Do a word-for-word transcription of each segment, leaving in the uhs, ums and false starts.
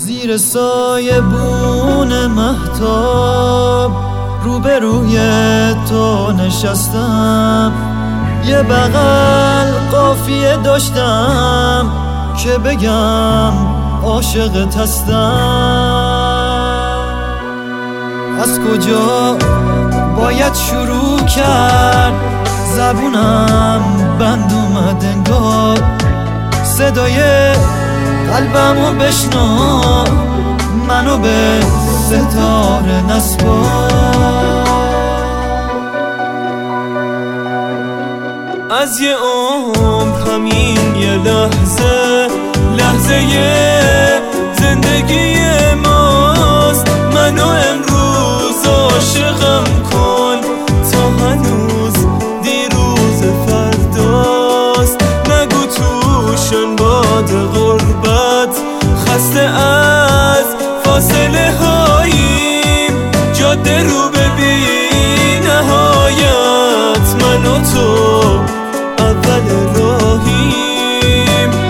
زیر سایه بون مهتاب روبروی تو نشستم، یه بغل قافیه داشتم که بگم عاشقت هستم. از کجا باید شروع کرد؟ زبونم بند اومد انگار، صدای قلبمو بشنو، منو به ستاره نسپار. از یه عمر همین یه لحظه، لحظه زندگی ماست. منو امروز عاشقم کن تا هنوز دیروز فرداست. نگو توشن باد غربت، خسته از فاصله هاییم، جاده رو ببین نهایت. من و تو اول راهیم.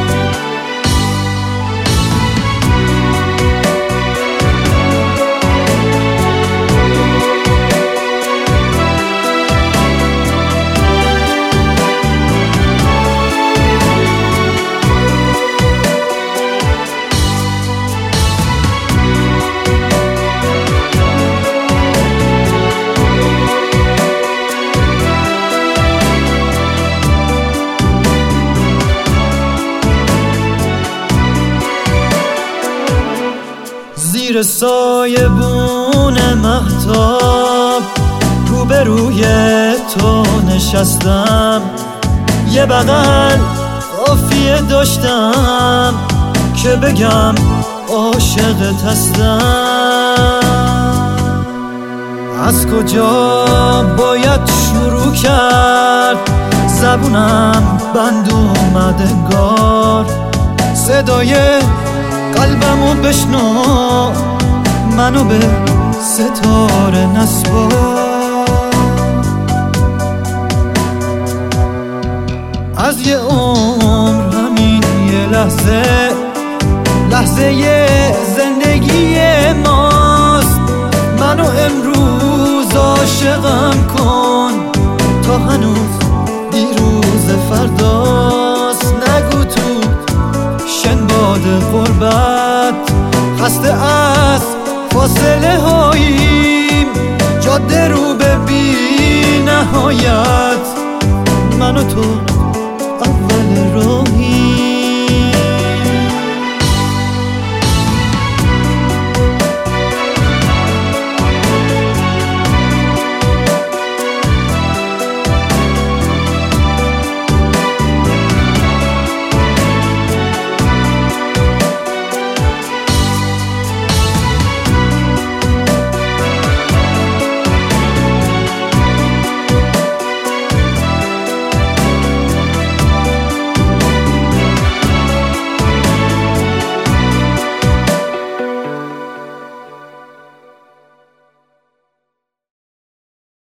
زیر سایه بون مهتاب روبروی تو نشستم، یه بغل قافیه داشتم که بگم عاشقت هستم. از کجا باید شروع کرد؟ زبونم بند اومد انگار، صدای قلبمو بشنو، منو به ستاره نسپار. از یه عمر همین یه لحظه، لحظه زندگی ماست. منو امروز عاشقم کن تا هنوز دیروز فرداست. نگو تو شن باد غربت، خسته از فاصله هاییم، جاده رو ببین نهایت. من و تو